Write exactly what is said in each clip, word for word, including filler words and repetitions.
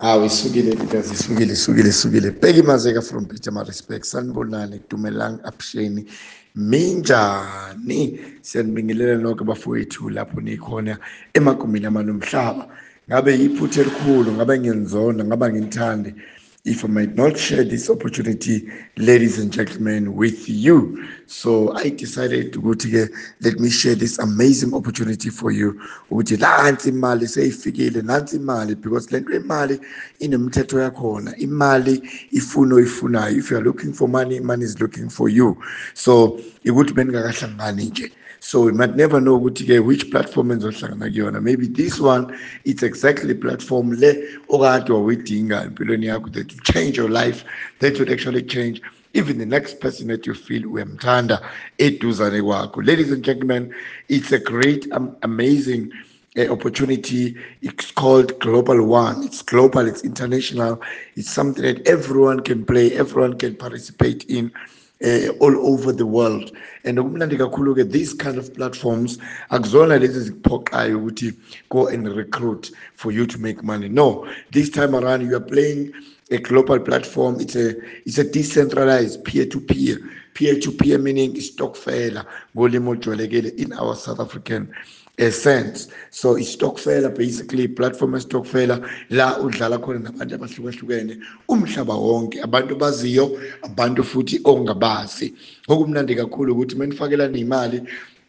Hawu isukile because isukile isukile isukile. Bheki Mazeka from Peter Respect. Sanibonani Dumelang Apsheni. Minjani? Siyanibingelela nonke bafowethu lapho nikhona emagumeni amanomhlaba. Ngabe yiphuthe elikhulu, ngabe ngiyenzonda, ngabe ngithande. If I might not share this opportunity, ladies and gentlemen, with you. So I decided to go together. Let me share this amazing opportunity for you. Ukuthi nansi imali seyifikile, nansi imali, because lento imali inemthetho yakhona. Imali ifuna oyifunayo. If you are looking for money, money is looking for you. So ukuthi beningakahlangani nje. So we might never know which platform enzohlangana kuyona. Maybe this one, it's exactly platform le okade wawidinga empilweni yakho that will change your life, that would actually change even the next person that you feel uyamthanda eduzane kwakho. Ladies and gentlemen, it's a great, um, amazing uh, opportunity. It's called Global One. It's global, it's international. It's something that everyone can play, everyone can participate in. Uh, all over the world. And ukumnandi kakhulu ke these kind of platforms akuzona lezi zikuphoqayo ukuthi go and recruit for you to make money. No, this time around you are playing a global platform. It's a it's a decentralized peer-to-peer. Peer-to-peer meaning stokfela ngolimo ojwayelekile in our South African a sense. So istokfela basically platform estokfela la udlala khona nabantu abahlukahlukene umhlaba wonke, abantu baziyo, abantu futhi ongabazi. Okumnandi kakhulu ukuthi manifakelana imali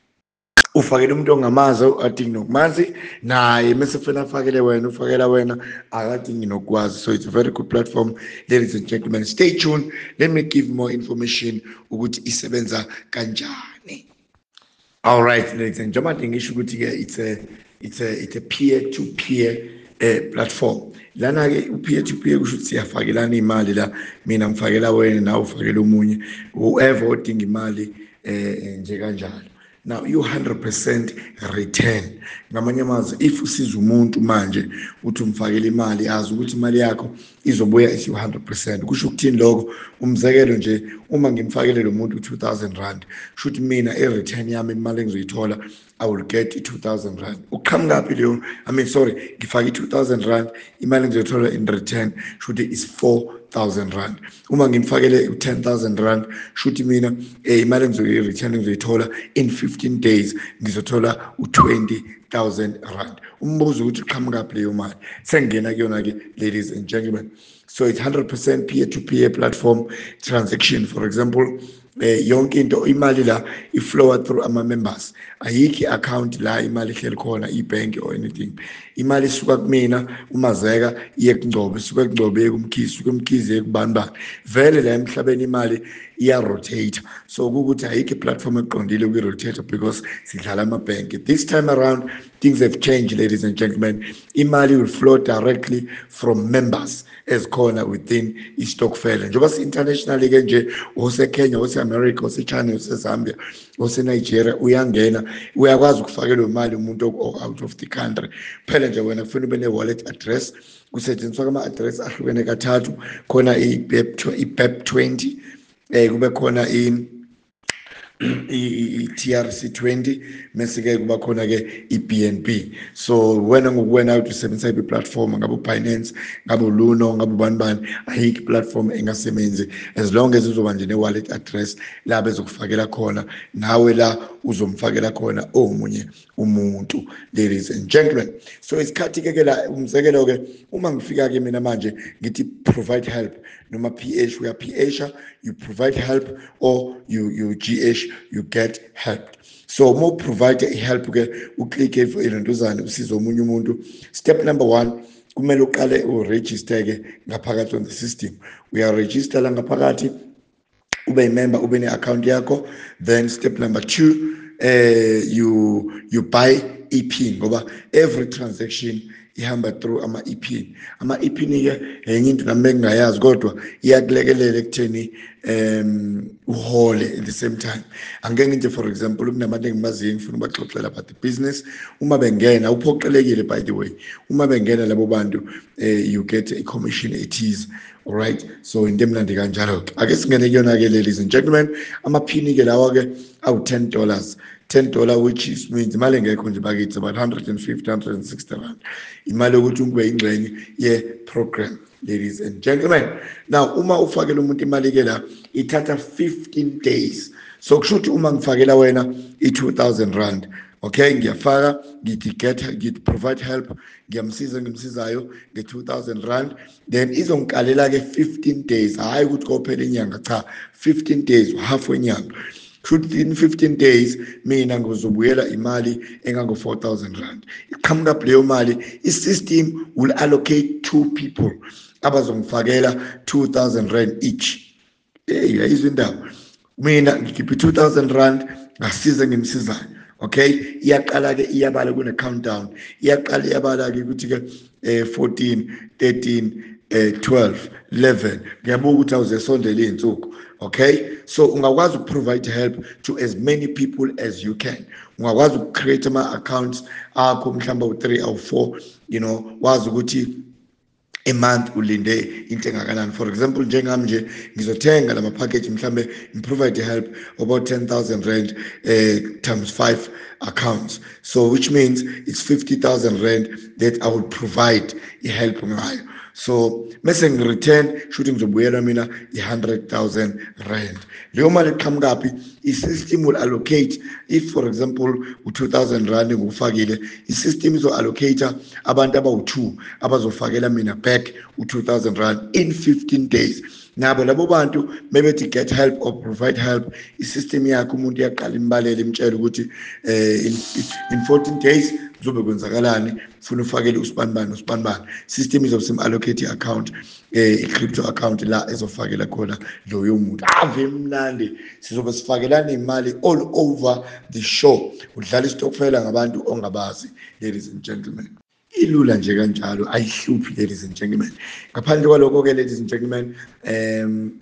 ufakele umuntu ongamazi adingi nokumazi naye mase fena afakele wena ufakela wena akadingi nokwazi. So it's a very good platform. Ladies and gentlemen, stay tuned. Let me give more information ukuthi isebenza kanjani. All right, ladies and gentlemen, it's a it's a it's a peer-to-peer uh, platform. Lana ke peer-to-peer kusho ukuthi siyafakelana imali la, mina ngifakela wena nawe ufakela umunye, whoever odinga imali eh nje kanjalo. Now you one hundred percent return. Ngamanye amazwi if usiza umuntu manje uthi umfakela imali azi ukuthi imali yakho izobuya isi one hundred percent. Kusho ukuthini lokho? Umzekelo nje uma ngimfakele lo muntu two thousand rand, should mina e return yami imali engizoyithola I will get two thousand rand. Uqhamukapi leyo? I mean sorry, ngifake two thousand rand, imali engizoyithola in return should is four thousand rand. Uma ngimfakele ten thousand rand, should mina eh imali engizoyi return engizoyithola in fifteen days ngizothola u twenty thousand rand. Umbuzo ukuthi uqhamukapi leyo mali? Sengena kuyona ke, ladies and gentlemen. So it's one hundred percent peer-to-peer platform transaction. For example, eh yonke into imali la iflow through ama members. Ayikho account la imali ihleli khona ibank or anything. Imali isuka kumina uMazeka iye kuNgcobo, isuka kuNgcobo iye kuMkhize, kuMkhize kubani bani. Vele la emhlabeni imali iya rotate. So ukuthi ayikho platform eqondile ku rotate because sidlala ama bank. This time around things have changed, ladies and gentlemen. Imali will flow directly from members as corner within istokfela. Njoba si internationally ke nje ose Kenya, ose America, ose China, ose Zambia, ose Nigeria uyangena uyakwazi ukufakela imali umuntu out of the country. Phela nje wena kufanele ube ne wallet address, kusetshenziswa ama address ahlukene kathathu, khona i B E P twenty, eh kube khona i i-T R C twenty, mase ke kuba khona ke i-B N B. So wena ngokuwena uthi usebenzisa iphi platform, ngabe uBinance, ngabe uLuno, ngabe ubani bani, ayikho platform engasebenzi as long as uzoba nje ne-wallet address la bezokufakela khona, nawe la uzomfakela khona omunye umuntu. Ladies and gentlemen, so isikhathi ke la umzekelo ke uma ngifika ke mina manje ngithi provide help noma P H, we are P H, you provide help or you you G H, you get helped. So more provide help ke uclick ilentuzana usiza omunye umuntu. Step number one, kumele uqale uregister ke ngaphakathi on the system. We are register la ngaphakathi, ube member, ube ne account yakho. Then step number two, uh, you you buy E P ngoba every transaction ihamba through ama E P. Ama E P ni ke enye into nami engayazi kodwa iyakulekelela ekutheni um uhole at the same time. Angeke nje for example kunabantu engimaziyo ngifuna ubaxoxela about the business, uma bengena uphoqelekile by the way, uma bengena labo bantu eh you get a commission ethize All right, so into emnandi kanjalo ke ake singene kuyona ke, ladies and gentlemen, amaphini ke lawa ke awu ten dollars, ten dollar, which is means imali engekho nje bakithi about one hundred fifty, one hundred sixty rand, imali yokuthi ube ingxenye ye program, ladies and gentlemen. Now uma ufakela umuntu imali ke la ithatha fifteen days, so kusho ukuthi uma ngifakela wena i two thousand rand, okay, ngiyafaka ngithi get ngithi provide help, ngiyamsiza ngimsizayo nge two thousand rand, then izongikalela ke fifteen days, hayi ukuthi kophela inyanga, cha, fifteen days, half wenyanga. In fifteen days mina ngizobuyela imali engango four thousand rand. Iqhamuka leyo mali, i-system will allocate two people abazongifakela two thousand rand each. Hey, yayizwa indaba, mina ngikhipha two thousand rand ngasiza ngimsizayo. Okay, iyaqala ke iyabala kune countdown, iyaqala iyabala ke ukuthi ke eh fourteen, thirteen, eh twelve, eleven, ngiyabuka ukuthi awuzesondela izinsuku. Okay, so ungakwazi ukuprovide help to as many people as you can. Ungakwazi ukcreate ama accounts akho mhlamba u three or four, you know, wazi ukuthi a month ulinde into engakanani. For example, njengami nje ngizothenga lama package mhlambe ngiprovide help about ten thousand rand uh, times five accounts, so which means it's fifty thousand rand that I would provide a help ngayo. So mase ngireturn shooting ngizobuyela mina one hundred thousand rand. Leyo mali iqhamukaphi, i-system will allocate, if for example u two thousand rand ngufakile, i-system izo allocate abantu abawu two abazofakela mina back u two thousand rand in fifteen days. Nabo labo bantu mebethi get help or provide help, i-system yakho umuntu iyaqala imbalele imtshela ukuthi eh in, in fourteen days kuzobe kwenzakalani, ufuna ufakele usibanibani usibanibani. System izosim allocate i-account, eh i-crypto account la ezofakela khona loyo muntu. Ave mnandi, sizobe sifakelana imali all over the show. Udlala istokfela ngabantu ongabazi, ladies and gentlemen. Ilula nje kanjalo, ayihluphi, ladies and gentlemen. Ngaphandle kwalokho ke, ladies and gentlemen, um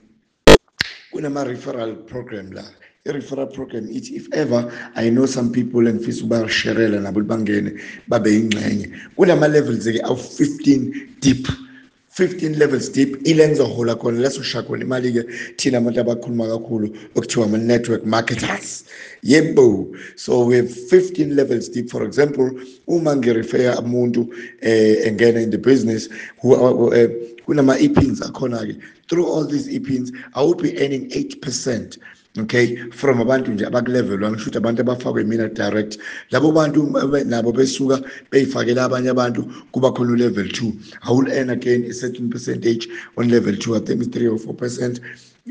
kunama referral program la. A referral program, it, if ever I know some people and ngifisa ubareshela nabo bangene babe ingxenye, kunama levels ke awu fifteen deep, fifteen levels deep. Ilenza hola khona leso shakona imali ke thina abantu abakhuluma kakhulu okuthiwa ama network marketers. Yebo, so we have fifteen levels deep. For example, uma ngirefer umuntu eh engena in the business who uh, kunama e-pins akhona ke, through all these e-pins I would be earning eight percent. Okay, from abantu nje abakulevel one, shoot abantu abafakwe mina direct, labo bantu nabo besuka beyifakela abanye abantu kuba khona level two, I will earn again a certain percentage on level two. I think it's three or four percent.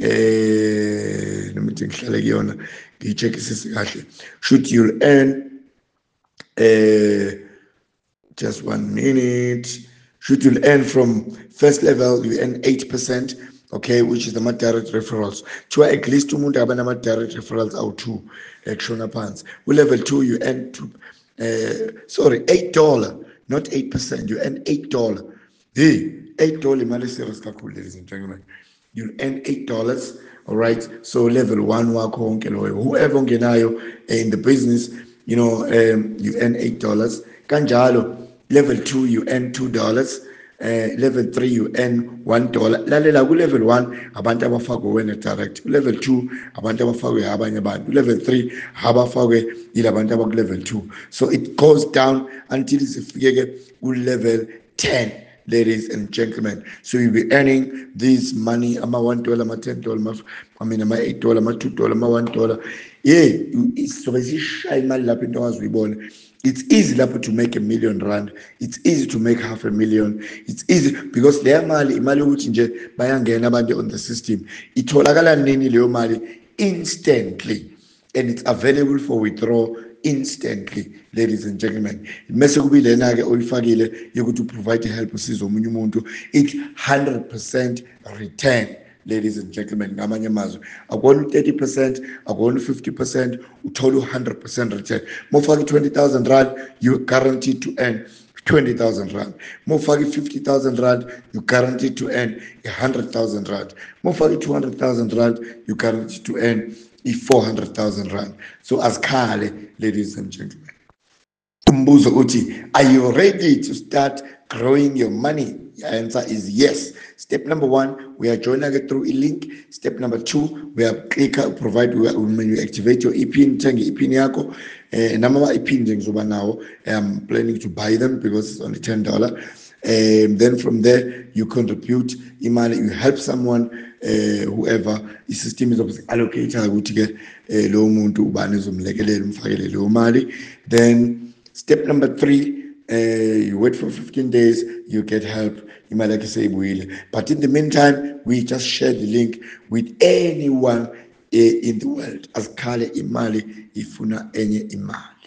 eh noma ngihlale kuyona ngicheck isisi kahle, shoot you'll earn uh just one minute, should you'll earn from first level you earn eight percent. Okay, which is the direct referrals. To at least umuntu abana direct referrals awu two ekshona phansi. With level two you earn two, uh, sorry, eight dollar, not eight percent. You earn eight dollar. Hey, eight dollar imali serious kakhulu, ladies and gentlemen. You earn eight dollars. All right. So level one wakho wonke loyo, whoever ngenayo in the business, you know, um, you earn eight dollars. Kanjalo level two you earn two dollars. Uh, level three you earn one dollar. Lalela ku level one abantu abafakwe wena direct. Level two abantu abafakwe abanye abantu. Level three abafakwe yilabantu abaku level two. So it goes down until isifike ku level ten, ladies and gentlemen. So you'll be earning this money, ama one dollar, ama ten dollar, I mean ama eight dollar, ama two dollar, ama one dollar. Yeah, so basically imali lapho into wazuyibona. It's easy to make a million rand. It's easy to make half a million. It's easy because their mali, imali ukuthi nje bayangena abantu on the system. Itholakala nini leyo mali instantly, and it's available for withdrawal instantly, ladies and gentlemen. Mase kubi lena ke oyifakile yokuthi provide help usizo omunye umuntu, it's one hundred percent return. Ladies and gentlemen, ngamanye amazwi akona thirty percent, akona fifty percent, uthola one hundred percent return. Mofaki twenty thousand rand, you guaranteed to earn twenty thousand rand. Mofaki fifty thousand rand, you guaranteed to earn one hundred thousand rand. Mofaki two hundred thousand rand, you guaranteed to earn four hundred thousand rand. So as Kale, ladies and gentlemen, umbuzo uthi, are you ready to start growing your money? The answer is yes. Step number one, we are joining it through a link. Step number two, we are click provide when you activate your e-pin, change e-pin yako. And number e-pin now, I'm planning to buy them because it's only ten dollars. And then from there, you contribute imali, you help someone, uh, whoever the system is allocated to get low moon to mali. Then step number three, uh, you wait for fifteen days, you get help. Imali say will. But in the meantime, we just share the link with anyone uh, in the world. As kale imali ifuna enye imali.